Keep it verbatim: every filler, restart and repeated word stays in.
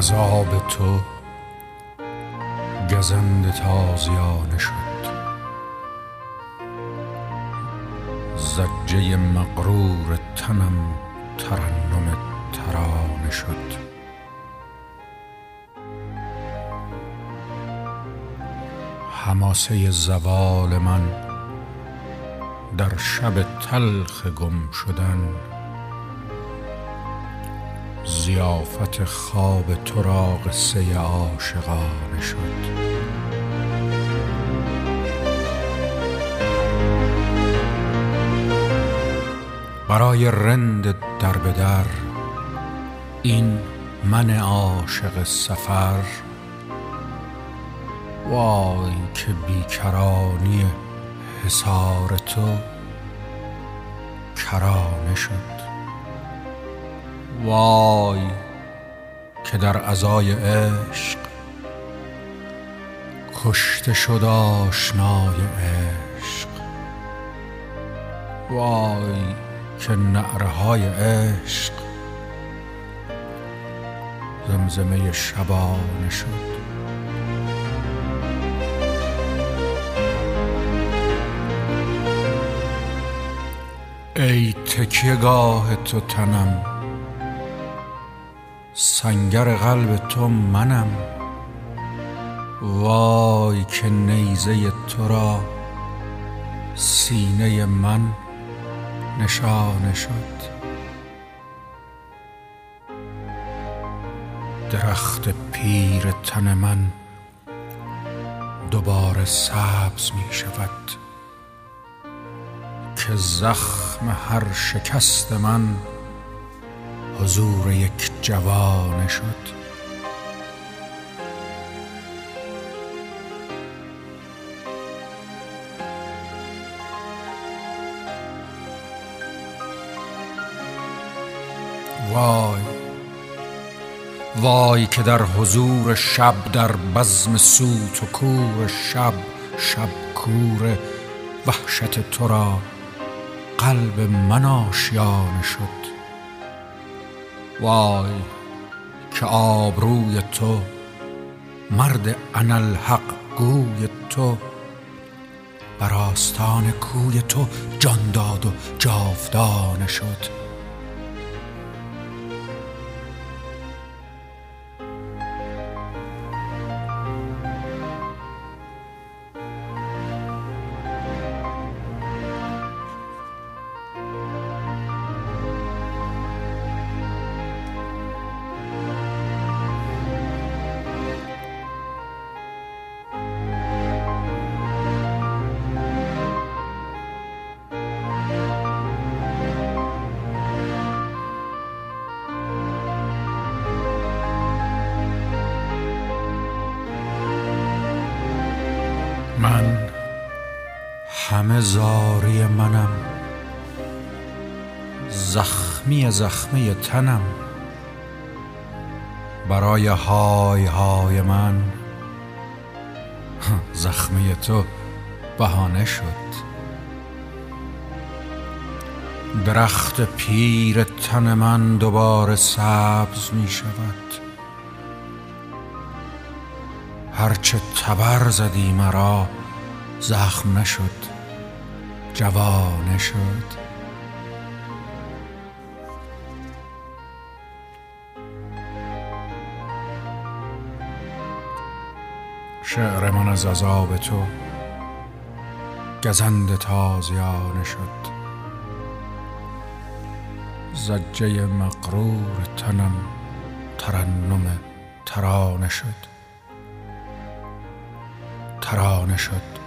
عذاب تو گزند تازیانه شد، زجه مغرور تنم ترنم ترانه شد. حماسه زوال من در شب تلخ گم شدن، ضیافت خواب تو را قصه عاشقانه شد. برای رند در به در این من عاشق سفر، وای که بیکرانی حصار تو کرانه شد. وای که در عزای عشق کشته شد آشنای عشق. وای که نعره های عشق زمزمه شبانه شد. ای تکیه گاه تو تنم، سنگر قلب تو منم. وای که نیزه تو را سینه من نشانه شد. درخت پیر تن من دوباره سبز می شود، که زخم هر شکست من حضور یک جوانه شد. وای وای که در حضور شب، در بزم سوت و کور شب، شب کور وحشت تو را قلب من آشیانه شد. وای که آبروی تو، مرد اناالحق گوی تو، بر آستان کوی تو جان داد و جاودانه شد. من همه زاری منم، زخمی زخمی تنم. برای های های من زخمی تو بهانه شد. درخت پیر تن من دوباره سبز می شود. هرچه تبر زدی مرا زخم نشد، جوانه شد. شعر من از عذاب تو گزند تازیانه شد، زجه مغرور تنم ترنم ترانه شد، ترانه شد.